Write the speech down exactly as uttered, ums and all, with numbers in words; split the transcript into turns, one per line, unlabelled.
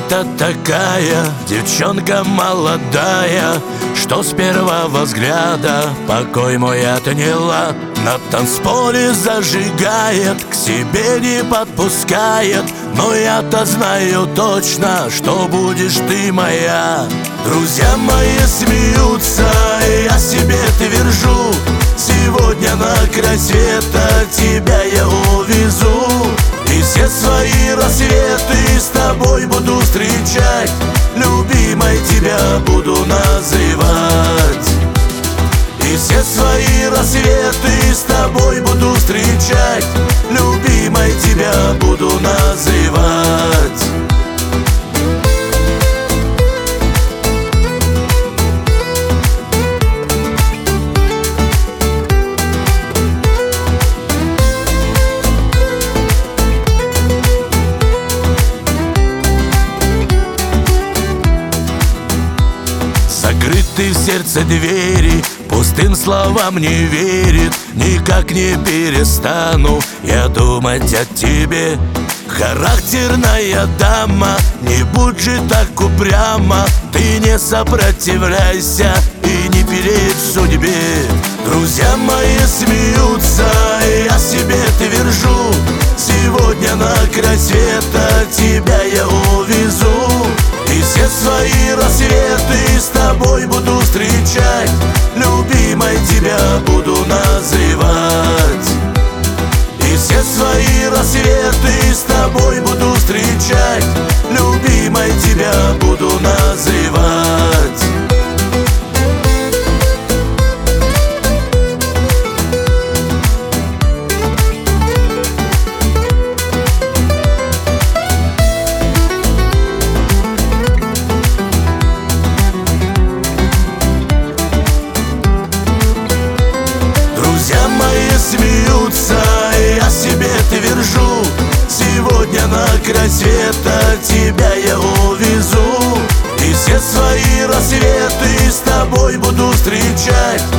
Это такая девчонка молодая, что с первого взгляда покой мой отняла. На танцполе зажигает, к себе не подпускает, но я-то знаю точно, что будешь ты моя. Друзья мои смеются, я себе твержу, сегодня на край света тебя я увезу. И все свои рассветы с тобой буду встречать, любимой тебя буду называть. И все свои рассветы с тобой буду встречать, любимой тебя буду называть. Закрыты в сердце двери, пустым словам не верит. Никак не перестану я думать о тебе. Характерная дама, не будь же так упряма, ты не сопротивляйся и не перечь судьбе. Друзья мои смеются, я себе твержу, сегодня на край света тебя я увезу. И все свои рассветы с тобой буду встречать, любимой тебя буду называть. И все свои рассветы с тобой буду встречать, любимой тебя буду называть. Смеются, я себе твержу, сегодня на край света тебя я увезу. И все свои рассветы с тобой буду встречать,